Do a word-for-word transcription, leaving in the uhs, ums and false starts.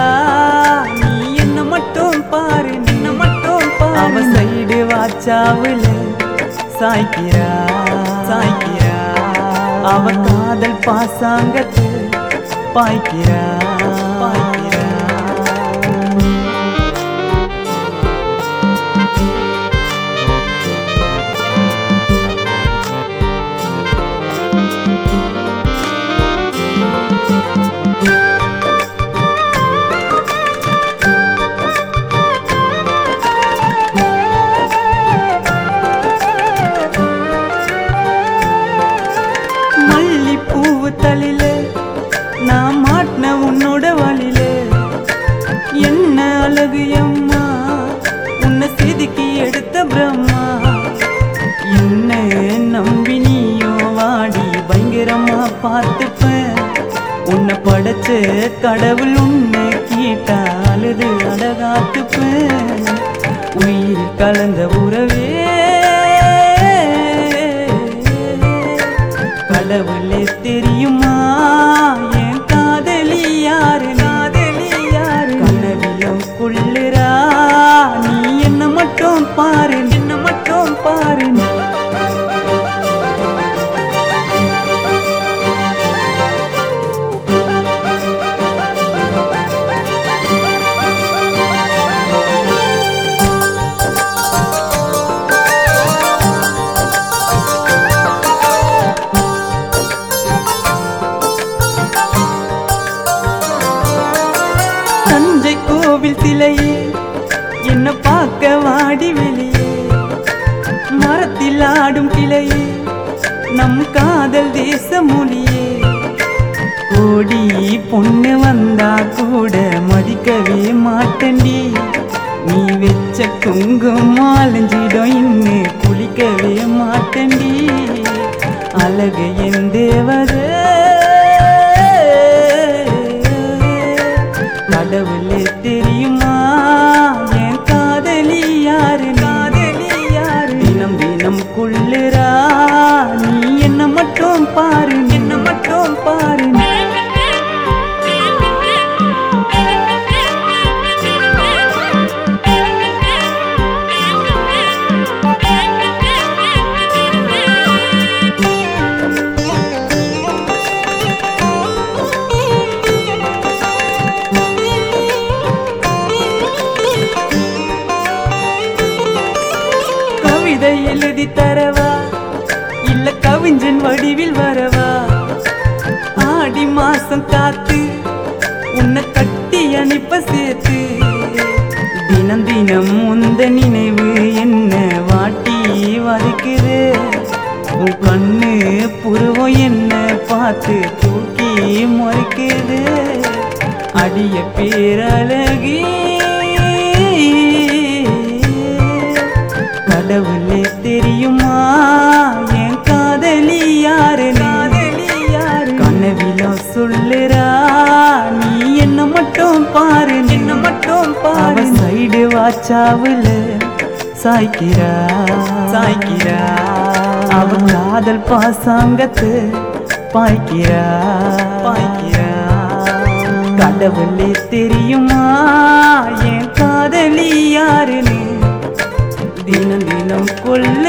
நீ என்ன மட்டும் பாரு என்ன மட்டும் பாரு அவ சைடு வாச்சாவுல சாய்க்கிறா சாய்க்கிறா அவ காதல் பாசாங்கத்து பாய்க்கிறா பாய்க்கிறா தலிலே நான் மாட்டின உன்னோட வழியிலே என்ன அழகு அம்மா உன்னை செதுக்கி எடுத்த பிரம்மா என்ன நம்பி நீயோ வாடி பயங்கரமா பார்த்துப்பேன் உன்னை படைச்ச கடவுள் உன்னை கேட்டா அழுது அழகாத்துப்பேன் உயிர் கலந்த உறவே கடவுளே தெரியுமா என் காதலி யாரு காதலி யாரு கனவிலும் கொள்ளுறா நீ என்ன மட்டும் பாரு என்ன மட்டும் பாரு கோவில் சிலையே என்ன பார்க்க வாடி வெளியே மரத்தில் ஆடும் கிளையே நம் காதல் தேச மொழியே கோடி பொண்ணு வந்தா கூட மதிக்கவே மாட்டண்டி நீ வெச்ச குங்குமம் அலைஞ்சிடும் இன்னே குளிக்கவே மாட்டண்டி அழகு என் தேவதை கடவுளே தெரியுமா என் காதலி யாரு காதலி யாரு தினம் தினம் கொள்ளுறா நீ என்ன மட்டும் பாரு என்ன மட்டும் பாரு எழுதி தரவா இல்ல கவிஞன் வடிவில் வரவா ஆடி மாசம் காத்து உன்னை கட்டி அனுப்ப சேர்த்து தினம் தினம் உந்த நினைவு என்ன வாட்டி வதைக்குது உன் கண்ணு புருவம் என்ன பார்த்து தூக்கி முறைக்குது அடிய பேரழகி கடவுளே தெரியுமா என் காதலி யாரு காதலி யாரு கனவிலோ சொல்லுறா நீ என்ன மட்டும் பாரு என்ன மட்டும் பாரு சைடு வாச்சாவுல சாய்க்கிறா சாய்க்கிறா அவ காதல் பாசாங்கத்து பாய்க்கிறா பாய்க்கிறா கடவுளே தெரியுமா என் காதலி யாருன்னு தினம் தினம் கொள்ள